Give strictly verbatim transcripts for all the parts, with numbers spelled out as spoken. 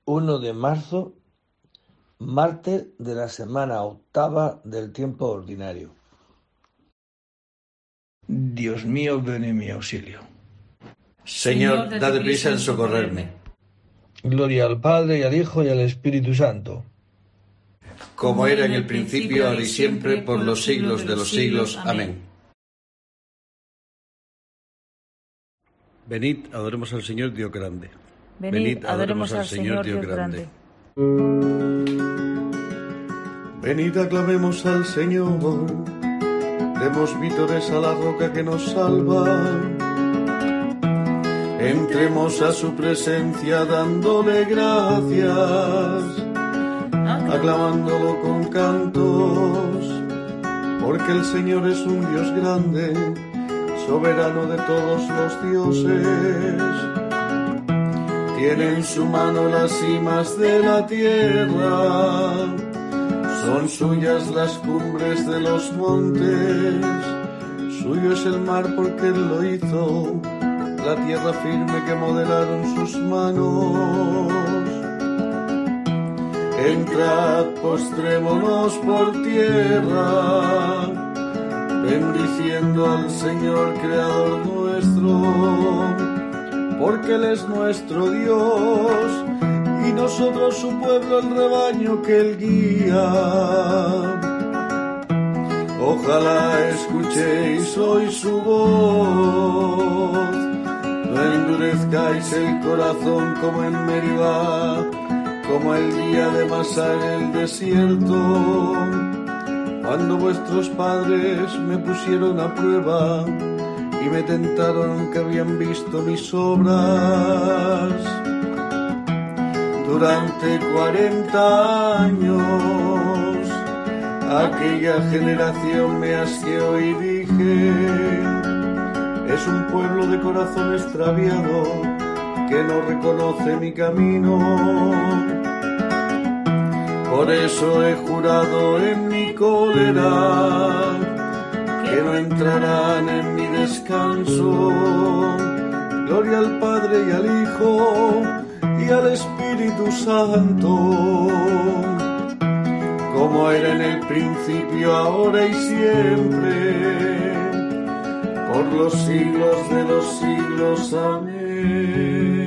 uno de marzo, martes de la semana octava del tiempo ordinario. Dios mío, ven en mi auxilio. Señor, date prisa en socorrerme. Gloria al Padre, y al Hijo, y al Espíritu Santo. Como era en el principio, ahora y siempre, por los siglos de los siglos. Amén. Venid, adoremos al Señor Dios grande. Venid, adoremos al Señor Dios grande. Venid, aclamemos al Señor, demos vítores a la roca que nos salva. Entremos a su presencia dándole gracias, aclamándolo con cantos, porque el Señor es un Dios grande, soberano de todos los dioses. Tiene en su mano las cimas de la tierra, son suyas las cumbres de los montes, suyo es el mar porque él lo hizo, la tierra firme que modelaron sus manos. Entrad, postrémonos por tierra, bendiciendo al Señor creador nuestro, porque Él es nuestro Dios, y nosotros su pueblo, el rebaño que Él guía. Ojalá escuchéis hoy su voz, no endurezcáis el corazón como en Meribá, como el día de Masá en el desierto, cuando vuestros padres me pusieron a prueba y me tentaron que habían visto mis obras. Durante cuarenta años aquella generación me asqueó y dije: es un pueblo de corazón extraviado que no reconoce mi camino. Por eso he jurado en mi cólera que no entrarán en mi descanso. Gloria al Padre y al Hijo y al Espíritu Santo, como era en el principio, ahora y siempre, por los siglos de los siglos. Amén.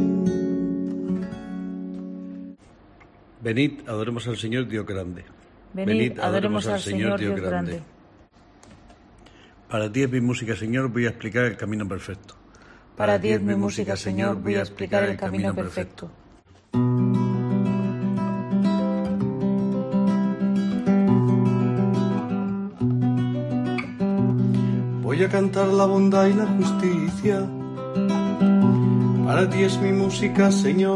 Venid, adoremos al Señor Dios grande. Venid, adoremos al Señor Dios grande. Para ti es mi música, Señor, voy a explicar el camino perfecto. Para ti es mi música, Señor, voy a explicar el camino perfecto. Voy a cantar la bondad y la justicia, para ti es mi música, Señor.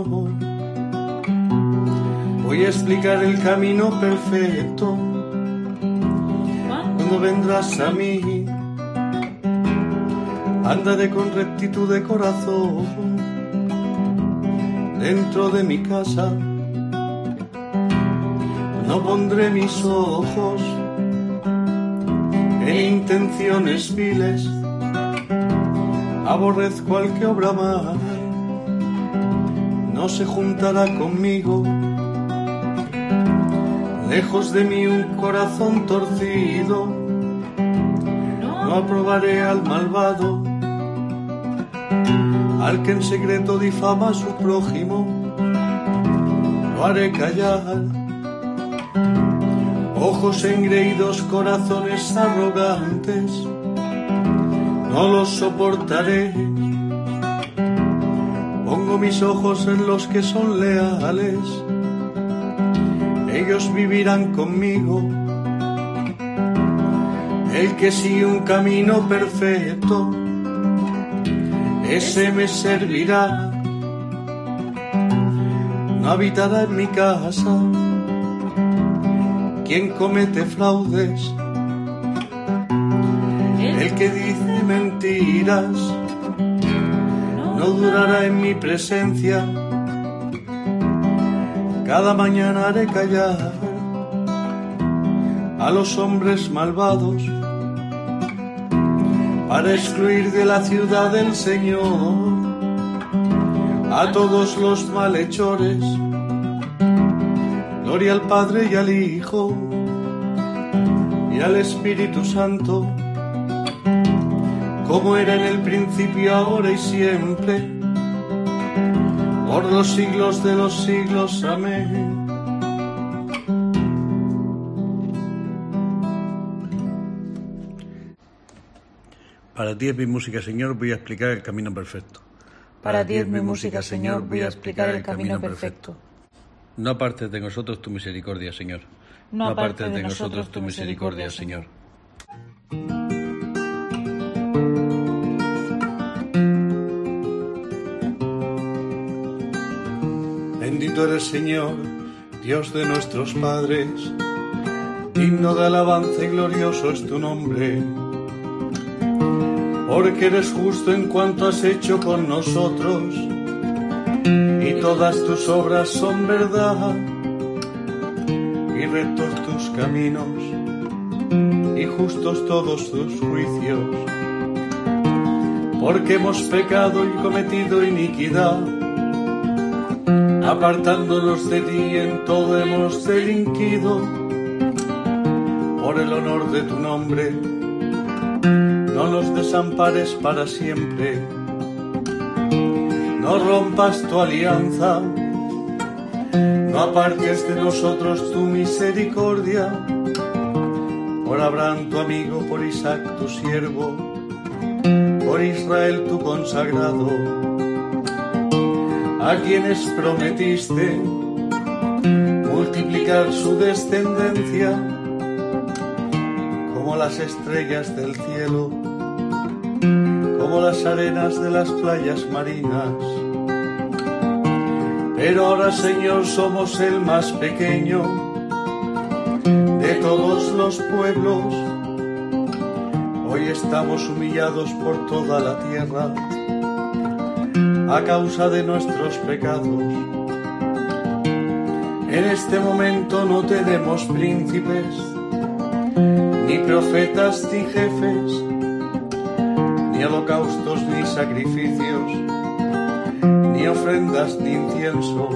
Voy a explicar el camino perfecto, cuando vendrás a mí. Andaré con rectitud de corazón dentro de mi casa, no pondré mis ojos en intenciones viles, aborrezco al que obra mal, no se juntará conmigo. Lejos de mí un corazón torcido, no aprobaré al malvado, al que en secreto difama a su prójimo, lo haré callar. Ojos engreídos, corazones arrogantes, no los soportaré. Pongo mis ojos en los que son leales, ellos vivirán conmigo. El que sigue un camino perfecto, ese me servirá. No habitará en mi casa quien comete fraudes, el que dice mentiras no durará en mi presencia. Cada mañana haré callar a los hombres malvados, para excluir de la ciudad del Señor a todos los malhechores. Gloria al Padre y al Hijo y al Espíritu Santo, como era en el principio, ahora y siempre, por los siglos de los siglos. Amén. Para ti es mi música, Señor, voy a explicar el camino perfecto. Para ti es mi música, Señor, voy a explicar el camino perfecto. No apartes de nosotros tu misericordia, Señor. No apartes de nosotros tu misericordia, Señor. Bendito eres, Señor, Dios de nuestros padres, digno de alabanza y glorioso es tu nombre, porque eres justo en cuanto has hecho con nosotros, y todas tus obras son verdad, y rectos tus caminos, y justos todos tus juicios, porque hemos pecado y cometido iniquidad, apartándonos de ti en todo hemos delinquido. Por el honor de tu nombre, no nos desampares para siempre, no rompas tu alianza, no apartes de nosotros tu misericordia. Por Abraham tu amigo, por Isaac tu siervo, por Israel tu consagrado, a quienes prometiste multiplicar su descendencia como las estrellas del cielo, como las arenas de las playas marinas. Pero ahora, Señor, somos el más pequeño de todos los pueblos. Hoy estamos humillados por toda la tierra a causa de nuestros pecados. En este momento no tenemos príncipes, ni profetas, ni jefes, ni holocaustos, ni sacrificios, ni ofrendas, ni incienso,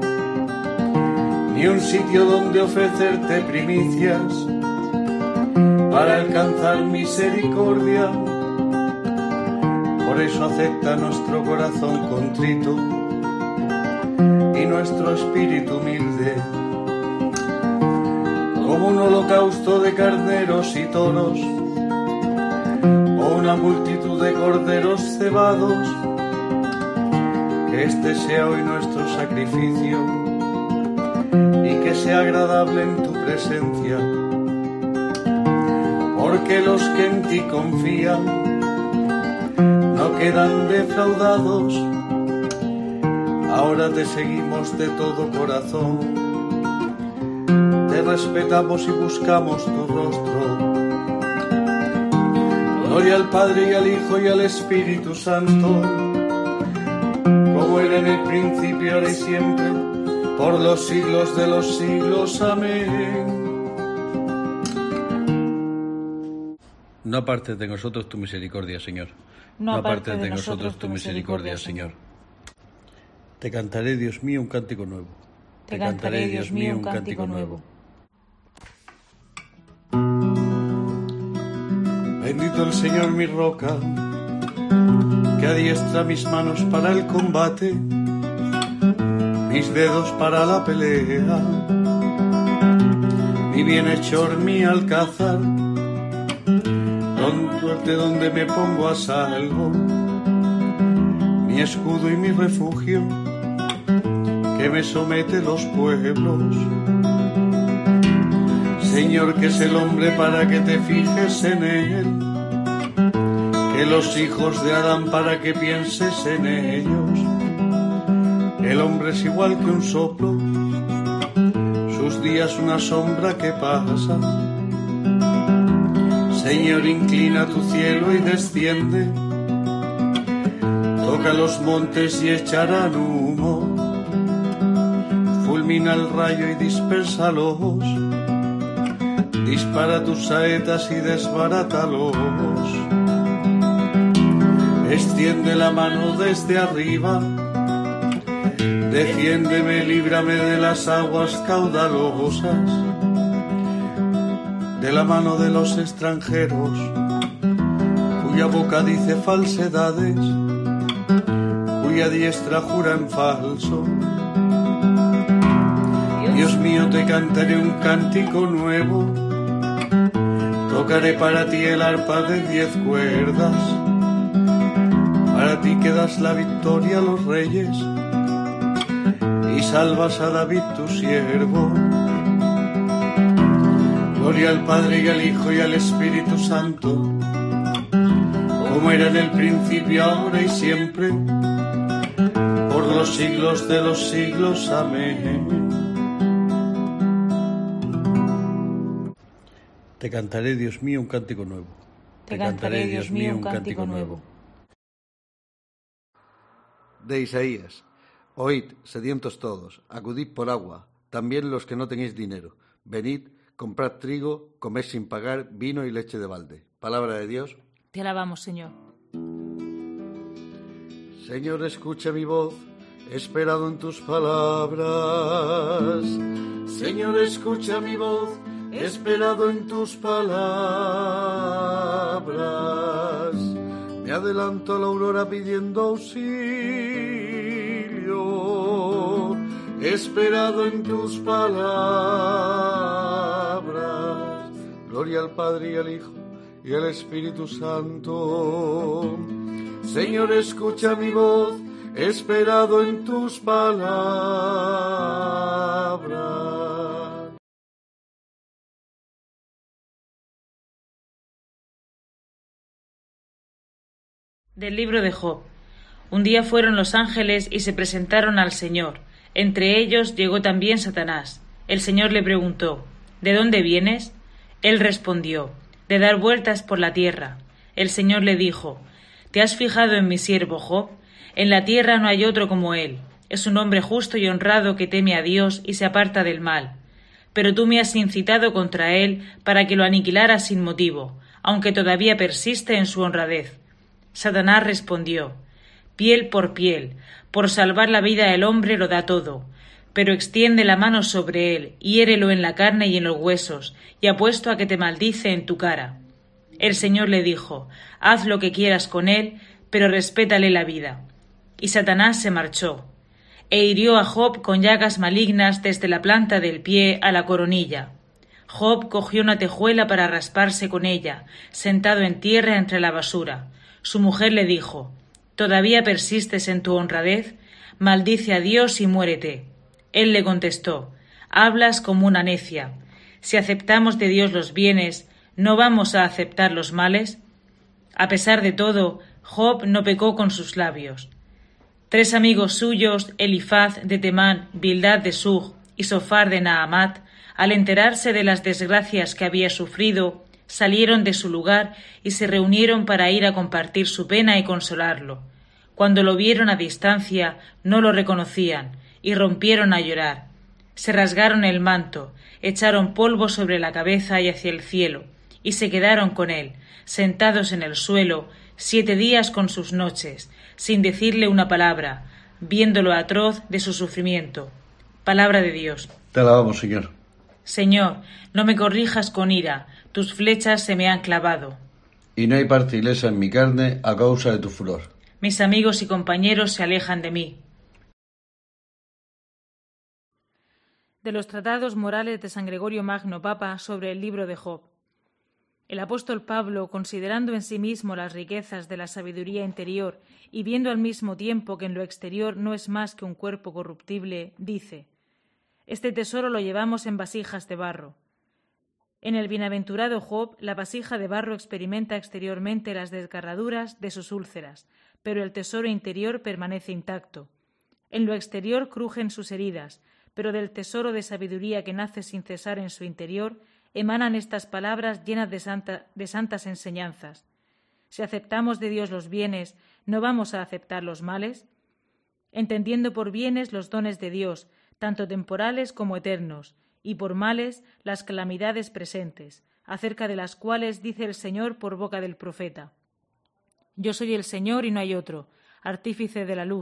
ni un sitio donde ofrecerte primicias para alcanzar misericordia. Por eso acepta nuestro corazón contrito y nuestro espíritu humilde, como un holocausto de carneros y toros, o una multitud de corderos cebados. Que este sea hoy nuestro sacrificio y que sea agradable en tu presencia, porque los que en ti confían no quedan defraudados. Ahora te seguimos de todo corazón, te respetamos y buscamos tu rostro. Gloria al Padre y al Hijo y al Espíritu Santo, como era en el principio, ahora y siempre, por los siglos de los siglos. Amén. No apartes de nosotros tu misericordia, Señor. No apartes de nosotros tu misericordia, Señor. Te cantaré, Dios mío, un cántico nuevo. Te cantaré, Dios mío, un cántico nuevo. Bendito el Señor, mi roca, que adiestra mis manos para el combate, mis dedos para la pelea, mi bienhechor, mi alcázar, donde, donde me pongo a salvo, mi escudo y mi refugio, que me somete los pueblos. Señor, que es el hombre para que te fijes en él, que los hijos de Adán para que pienses en ellos. El hombre es igual que un soplo, sus días una sombra que pasa. Señor, inclina tu cielo y desciende, toca los montes y echarán humo, fulmina el rayo y dispérsalos, dispara tus saetas y desbarátalos. Extiende la mano desde arriba, Defiéndeme, líbrame de las aguas caudalosas, de la mano de los extranjeros, cuya boca dice falsedades, cuya diestra jura en falso. Dios mío, te cantaré un cántico nuevo, tocaré para ti el arpa de diez cuerdas, para ti que das la victoria a los reyes y salvas a David tu siervo. Gloria al Padre y al Hijo y al Espíritu Santo, como era en el principio, ahora y siempre, por los siglos de los siglos. Amén. Te cantaré, Dios mío, un cántico nuevo. Te cantaré, Dios mío, un cántico nuevo. De Isaías. Oíd, sedientos todos, acudid por agua, también los que no tenéis dinero. Venid, comprad trigo, comed sin pagar vino y leche de balde. Palabra de Dios. Te alabamos, Señor. Señor, escucha mi voz, he esperado en tus palabras. Señor, escucha mi voz, he esperado en tus palabras. Me adelanto a la aurora pidiendo auxilio, he esperado en tus palabras. Gloria al Padre y al Hijo y al Espíritu Santo. Señor, escucha mi voz, he esperado en tus palabras. Del libro de Job. Un día fueron los ángeles y se presentaron al Señor. Entre ellos llegó también Satanás. El Señor le preguntó: ¿De dónde vienes? Él respondió: de dar vueltas por la tierra. El Señor le dijo: ¿te has fijado en mi siervo Job? En la tierra no hay otro como él. Es un hombre justo y honrado que teme a Dios y se aparta del mal. Pero tú me has incitado contra él para que lo aniquilara sin motivo, aunque todavía persiste en su honradez. Satanás respondió: piel por piel, por salvar la vida del hombre lo da todo, pero extiende la mano sobre él, hiérelo en la carne y en los huesos, y apuesto a que te maldice en tu cara. El Señor le dijo: haz lo que quieras con él, pero respétale la vida. Y Satanás se marchó, e hirió a Job con llagas malignas desde la planta del pie a la coronilla. Job cogió una tejuela para rasparse con ella, sentado en tierra entre la basura. Su mujer le dijo: ¿todavía persistes en tu honradez? Maldice a Dios y muérete. Él le contestó: hablas como una necia. Si aceptamos de Dios los bienes, ¿no vamos a aceptar los males? A pesar de todo, Job no pecó con sus labios. Tres amigos suyos, Elifaz de Temán, Bildad de Sug y Sofar de Naamat, al enterarse de las desgracias que había sufrido, salieron de su lugar y se reunieron para ir a compartir su pena y consolarlo. Cuando lo vieron a distancia, no lo reconocían y rompieron a llorar. Se rasgaron el manto, echaron polvo sobre la cabeza y hacia el cielo, y se quedaron con él, sentados en el suelo, siete días con sus noches, sin decirle una palabra, viéndolo atroz de su sufrimiento. Palabra de Dios. Te alabamos, Señor. Señor, no me corrijas con ira, tus flechas se me han clavado. Y no hay parte ilesa en mi carne a causa de tu furor. Mis amigos y compañeros se alejan de mí. De los tratados morales de San Gregorio Magno Papa sobre el libro de Job. El apóstol Pablo, considerando en sí mismo las riquezas de la sabiduría interior y viendo al mismo tiempo que en lo exterior no es más que un cuerpo corruptible, dice: este tesoro lo llevamos en vasijas de barro. En el bienaventurado Job, la vasija de barro experimenta exteriormente las desgarraduras de sus úlceras, pero el tesoro interior permanece intacto. En lo exterior crujen sus heridas, pero del tesoro de sabiduría que nace sin cesar en su interior, emanan estas palabras llenas de, santa, de santas enseñanzas. Si aceptamos de Dios los bienes, ¿no vamos a aceptar los males? Entendiendo por bienes los dones de Dios, tanto temporales como eternos, y por males las calamidades presentes, acerca de las cuales dice el Señor por boca del profeta: yo soy el Señor y no hay otro, artífice de la luz,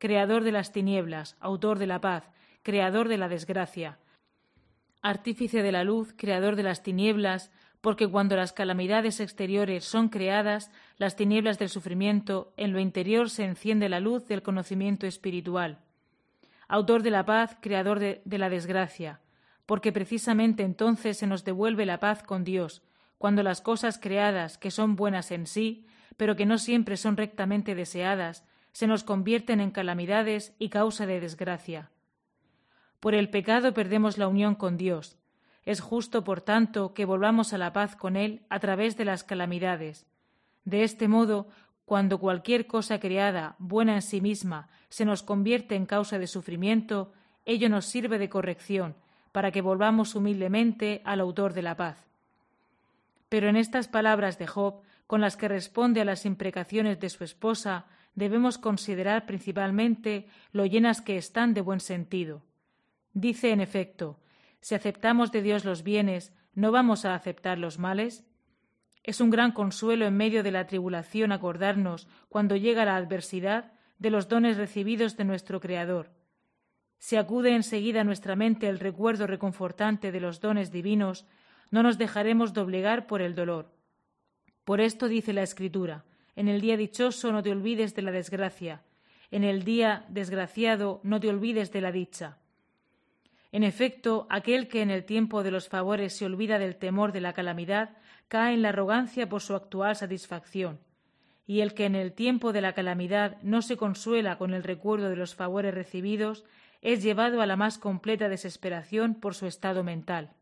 creador de las tinieblas, autor de la paz, creador de la desgracia. Artífice de la luz, creador de las tinieblas, porque cuando las calamidades exteriores son creadas, las tinieblas del sufrimiento, en lo interior se enciende la luz del conocimiento espiritual. Autor de la paz, creador de, de la desgracia, porque precisamente entonces se nos devuelve la paz con Dios, cuando las cosas creadas, que son buenas en sí, pero que no siempre son rectamente deseadas, se nos convierten en calamidades y causa de desgracia. Por el pecado perdemos la unión con Dios. Es justo, por tanto, que volvamos a la paz con Él a través de las calamidades. De este modo, cuando cualquier cosa creada, buena en sí misma, se nos convierte en causa de sufrimiento, ello nos sirve de corrección, para que volvamos humildemente al autor de la paz. Pero en estas palabras de Job, con las que responde a las imprecaciones de su esposa, debemos considerar principalmente lo llenas que están de buen sentido. Dice, en efecto, si aceptamos de Dios los bienes, ¿no vamos a aceptar los males? Es un gran consuelo en medio de la tribulación acordarnos, cuando llega la adversidad, de los dones recibidos de nuestro Creador. Si acude enseguida a nuestra mente el recuerdo reconfortante de los dones divinos, no nos dejaremos doblegar por el dolor. Por esto dice la Escritura, en el día dichoso no te olvides de la desgracia, en el día desgraciado no te olvides de la dicha. En efecto, aquel que en el tiempo de los favores se olvida del temor de la calamidad, cae en la arrogancia por su actual satisfacción, y el que en el tiempo de la calamidad no se consuela con el recuerdo de los favores recibidos, es llevado a la más completa desesperación por su estado mental.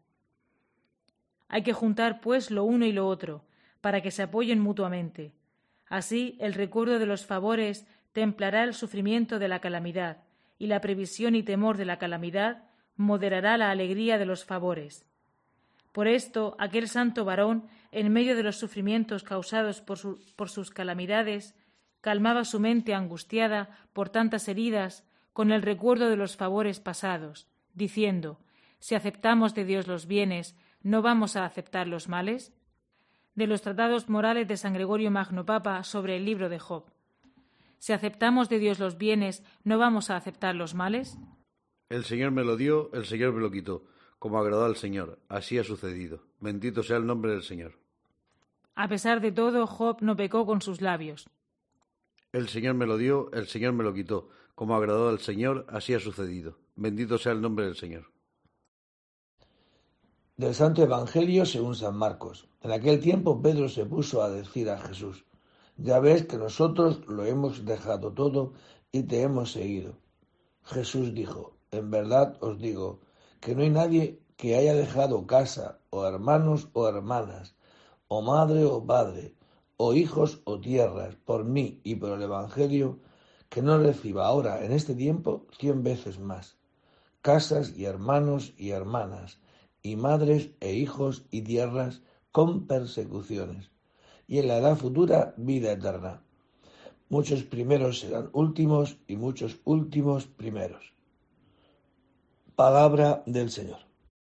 Hay que juntar, pues, lo uno y lo otro, para que se apoyen mutuamente. Así, el recuerdo de los favores templará el sufrimiento de la calamidad, y la previsión y temor de la calamidad moderará la alegría de los favores. Por esto, aquel santo varón, en medio de los sufrimientos causados por, su, por sus calamidades, calmaba su mente angustiada por tantas heridas con el recuerdo de los favores pasados, diciendo, si aceptamos de Dios los bienes, ¿no vamos a aceptar los males? De los tratados morales de San Gregorio Magno Papa sobre el libro de Job. Si aceptamos de Dios los bienes, ¿no vamos a aceptar los males? El Señor me lo dio, el Señor me lo quitó. Como agradó al Señor, así ha sucedido. Bendito sea el nombre del Señor. A pesar de todo, Job no pecó con sus labios. El Señor me lo dio, el Señor me lo quitó. Como agradó al Señor, así ha sucedido. Bendito sea el nombre del Señor. Del Santo Evangelio según San Marcos. En aquel tiempo Pedro se puso a decir a Jesús, ya ves que nosotros lo hemos dejado todo y te hemos seguido. Jesús dijo, en verdad os digo, que no hay nadie que haya dejado casa, o hermanos o hermanas, o madre o padre, o hijos o tierras, por mí y por el Evangelio, que no reciba ahora, en este tiempo, cien veces más, casas y hermanos y hermanas, y madres e hijos y tierras con persecuciones, y en la edad futura vida eterna. Muchos primeros serán últimos y muchos últimos primeros. Palabra del Señor.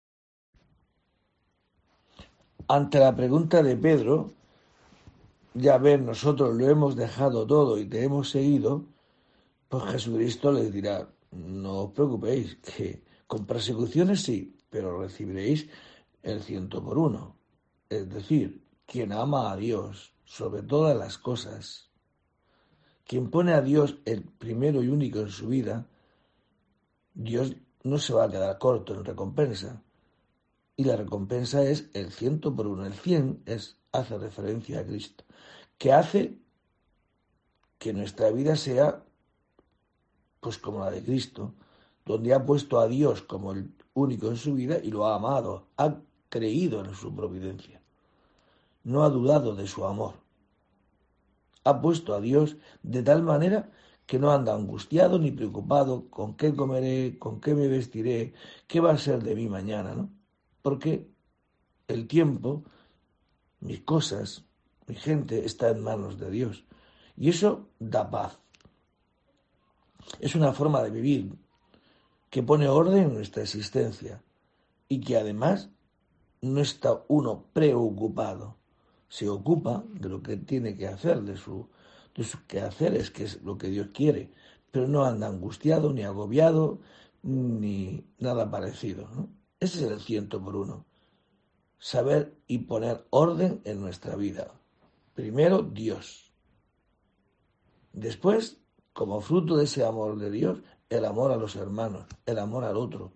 Ante la pregunta de Pedro, ya ven, nosotros lo hemos dejado todo y te hemos seguido, pues Jesucristo les dirá, no os preocupéis, que con persecuciones sí, pero recibiréis el ciento por uno. Es decir, quien ama a Dios sobre todas las cosas, quien pone a Dios el primero y único en su vida, Dios no se va a quedar corto en recompensa. Y la recompensa es el ciento por uno. El cien es, hace referencia a Cristo, que hace que nuestra vida sea pues como la de Cristo, donde ha puesto a Dios como el único en su vida y lo ha amado, ha creído en su providencia, no ha dudado de su amor. Ha puesto a Dios de tal manera que no anda angustiado ni preocupado con qué comeré, con qué me vestiré, qué va a ser de mí mañana, ¿no? Porque el tiempo, mis cosas, mi gente está en manos de Dios. Y eso da paz. Es una forma de vivir que pone orden en nuestra existencia y que además no está uno preocupado. Se ocupa de lo que tiene que hacer, de, su, de sus quehaceres, que es lo que Dios quiere, pero no anda angustiado, ni agobiado, ni nada parecido, ¿no? Ese es el ciento por uno. Saber y poner orden en nuestra vida. Primero, Dios. Después, como fruto de ese amor de Dios, el amor a los hermanos, el amor al otro.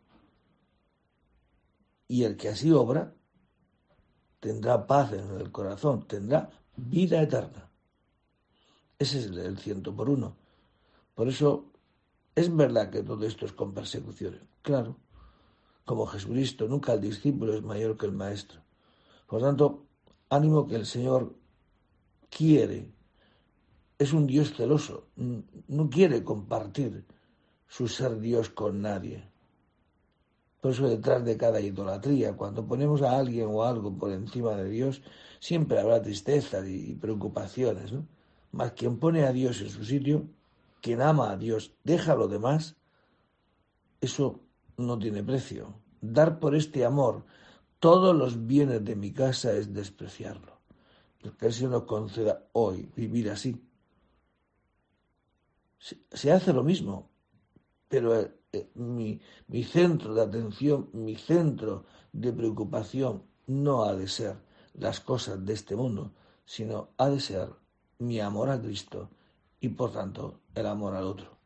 Y el que así obra tendrá paz en el corazón, tendrá vida eterna. Ese es el ciento por uno. Por eso es verdad que todo esto es con persecuciones. Claro, como Jesucristo, nunca el discípulo es mayor que el maestro. Por lo tanto, ánimo que el Señor quiere. Es un Dios celoso. No quiere compartir su ser Dios con nadie. Por eso detrás de cada idolatría, cuando ponemos a alguien o algo por encima de Dios, siempre habrá tristezas y preocupaciones, ¿no? Mas quien pone a Dios en su sitio, quien ama a Dios, deja lo demás, eso no tiene precio. Dar por este amor todos los bienes de mi casa es despreciarlo. Que el Señor nos conceda hoy vivir así. Se, se hace lo mismo, pero eh, eh, mi, mi centro de atención, mi centro de preocupación no ha de ser las cosas de este mundo, sino ha de ser mi amor a Cristo y por tanto el amor al otro.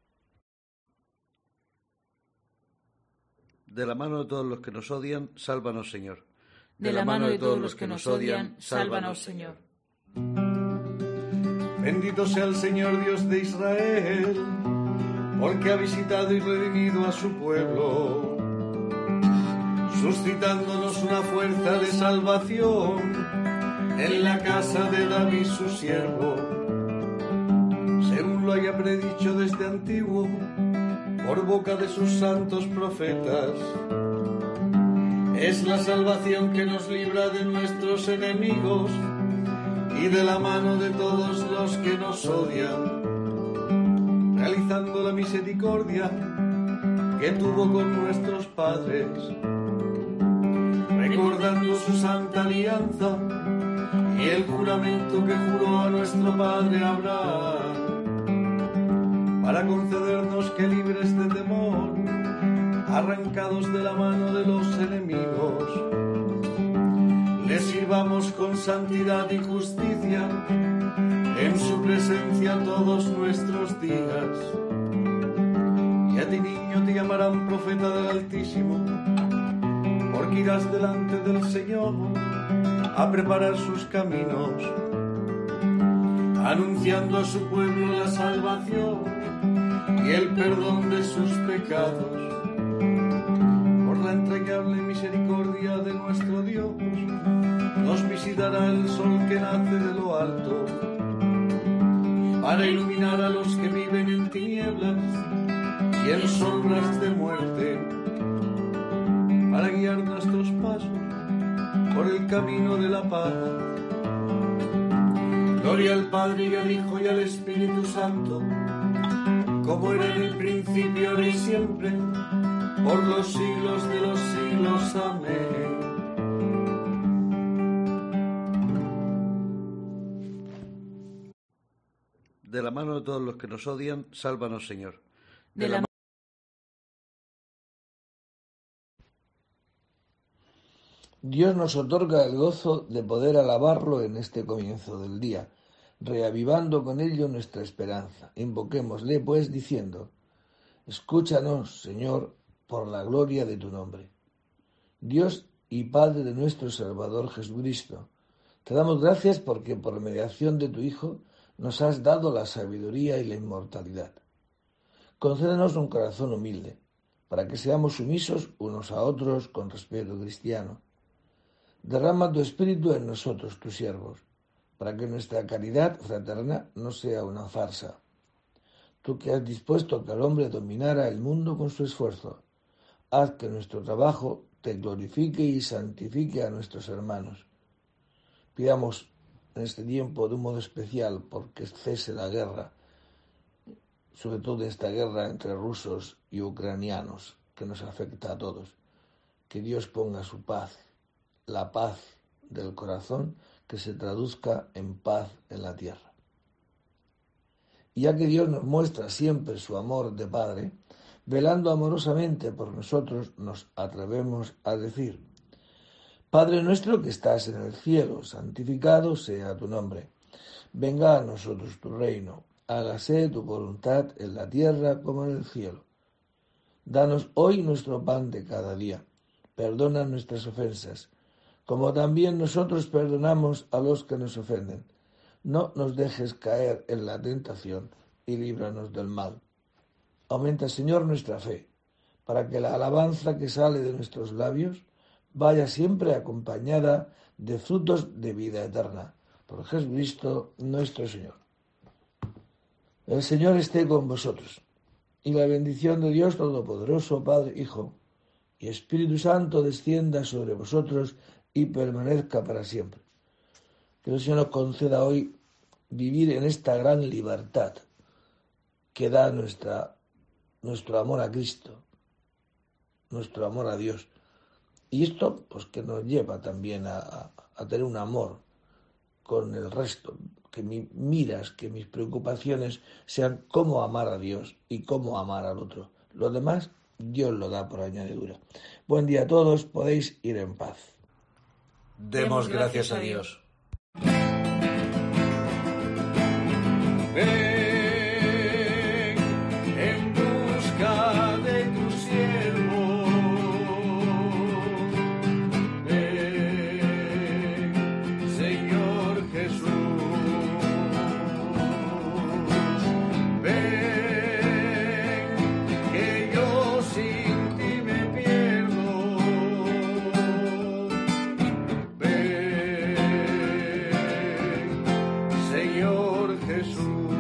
De la mano de todos los que nos odian, sálvanos, Señor. De la mano de todos los que nos odian, sálvanos, Señor. Bendito sea el Señor Dios de Israel, porque ha visitado y redimido a su pueblo, suscitándonos una fuerza de salvación en la casa de David su siervo, según lo haya predicho desde antiguo, por boca de sus santos profetas. Es la salvación que nos libra de nuestros enemigos y de la mano de todos los que nos odian, realizando la misericordia que tuvo con nuestros padres, recordando su santa alianza y el juramento que juró a nuestro padre Abraham, para concedernos que libres de temor, arrancados de la mano de los enemigos, le sirvamos con santidad y justicia en su presencia todos nuestros días. Y a ti, niño, te llamarán profeta del Altísimo, porque irás delante del Señor a preparar sus caminos, anunciando a su pueblo la salvación y el perdón de sus pecados. Por la entrañable misericordia de nuestro Dios, nos visitará el sol que nace de lo alto, para iluminar a los que viven en tinieblas y en sombras de muerte, para guiar nuestros pasos por el camino de la paz. Gloria al Padre y al Hijo y al Espíritu Santo, como era en el principio, ahora y siempre, por los siglos de los siglos. Amén. De la mano de todos los que nos odian, sálvanos, Señor. De, de la, la Dios nos otorga el gozo de poder alabarlo en este comienzo del día, reavivando con ello nuestra esperanza. Invoquémosle, pues, diciendo: escúchanos, Señor, por la gloria de tu nombre. Dios y Padre de nuestro Salvador Jesucristo, te damos gracias porque por mediación de tu Hijo nos has dado la sabiduría y la inmortalidad. Concédenos un corazón humilde, para que seamos sumisos unos a otros con respeto cristiano. Derrama tu espíritu en nosotros, tus siervos, para que nuestra caridad fraterna no sea una farsa. Tú que has dispuesto que el hombre dominara el mundo con su esfuerzo, haz que nuestro trabajo te glorifique y santifique a nuestros hermanos. Pidamos en este tiempo de un modo especial porque cese la guerra, sobre todo esta guerra entre rusos y ucranianos que nos afecta a todos. Que Dios ponga su paz, la paz del corazón, que se traduzca en paz en la tierra. Y ya que Dios nos muestra siempre su amor de Padre, velando amorosamente por nosotros, nos atrevemos a decir: Padre nuestro que estás en el cielo, santificado sea tu nombre. Venga a nosotros tu reino, hágase tu voluntad en la tierra como en el cielo. Danos hoy nuestro pan de cada día. Perdona nuestras ofensas, como también nosotros perdonamos a los que nos ofenden. No nos dejes caer en la tentación y líbranos del mal. Aumenta, Señor, nuestra fe, para que la alabanza que sale de nuestros labios vaya siempre acompañada de frutos de vida eterna. Por Jesucristo nuestro Señor. El Señor esté con vosotros, y la bendición de Dios Todopoderoso, Padre, Hijo y Espíritu Santo descienda sobre vosotros y permanezca para siempre. Que el Señor nos conceda hoy vivir en esta gran libertad que da nuestra, nuestro amor a Cristo, nuestro amor a Dios. Y esto, pues, que nos lleva también a, a, a tener un amor con el resto, que mi miras, que mis preocupaciones sean cómo amar a Dios y cómo amar al otro. Lo demás, Dios lo da por añadidura. Buen día a todos, podéis ir en paz. Demos gracias a Dios. Ven en busca de tu siervo. Ven, Señor Jesús. Ven, que yo sin ti me pierdo. Ven, Señor Jesús.